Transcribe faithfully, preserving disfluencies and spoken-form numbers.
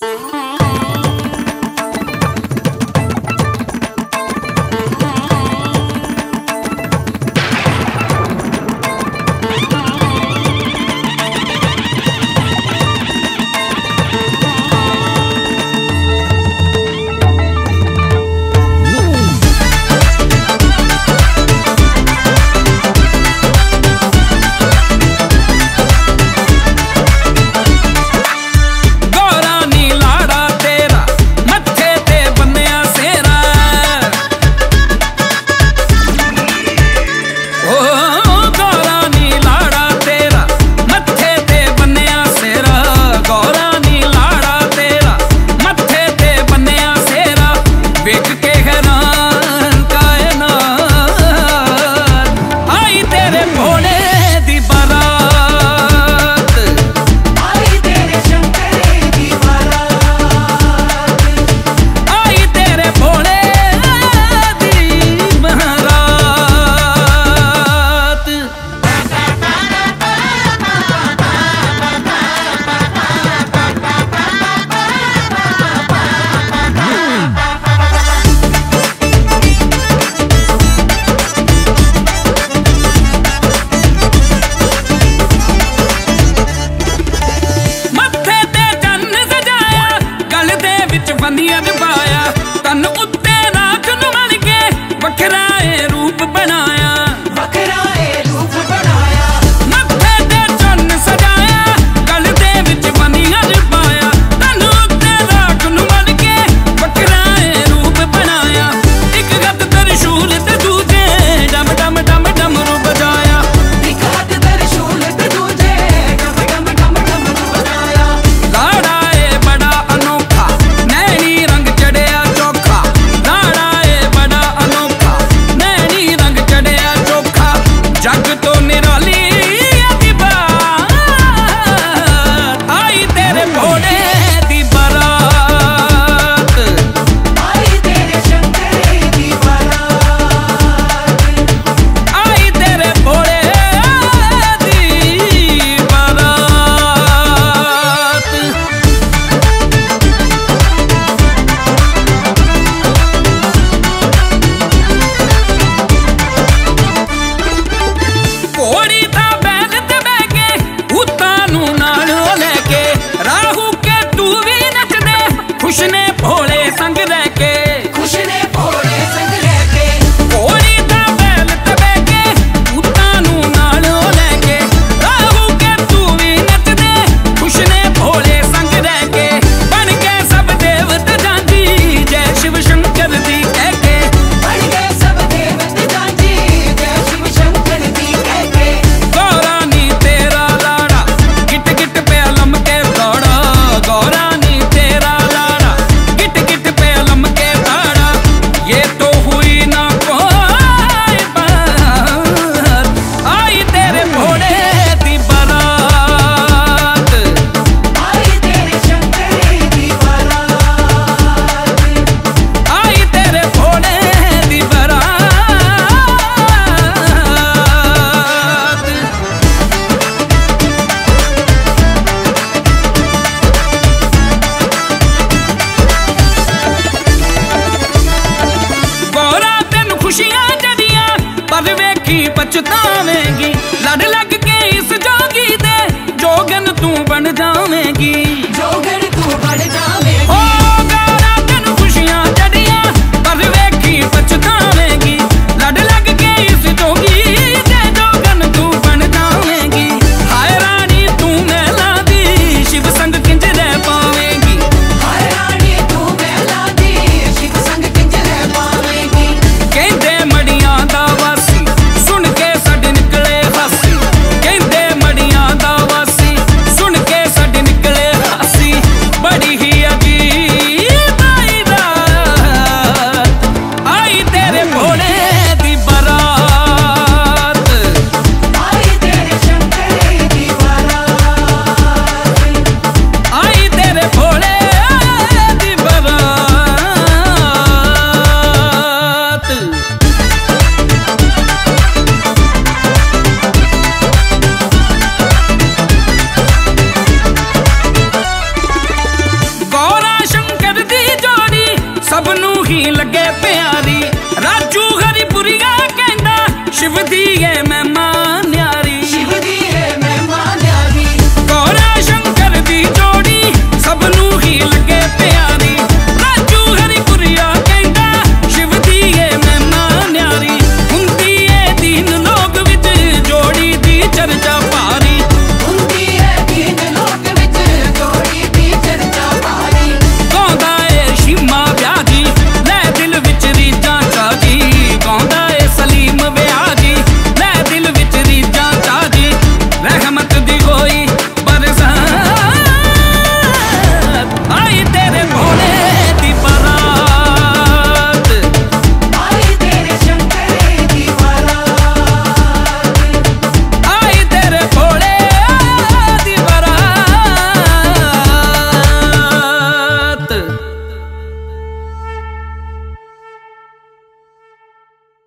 पछतावेंगी, लड़ लग के इस जोगी दे जोगन तू बन जावेंगी, जोगन तू बन जावेंगी। ओ गारा तेन खुशियां जड़ियां पर वेखी पछतावेंगी, लड़ लग के इस जोगी दे जोगन तू बन जावेंगी। हाय रानी तू मैला दी शिव संग किंज रह पावेंगी, हाय रानी तू मैला दी शिव संग किंज रह पावेंगी। कहंदे मड़ियां दा वासी सुन के सड निकले हासी, कहंदे मड़ियां दा वासी सुन के सड निकले लगे प्यारी। राजू हरिपुरिया कहंदा शिव दी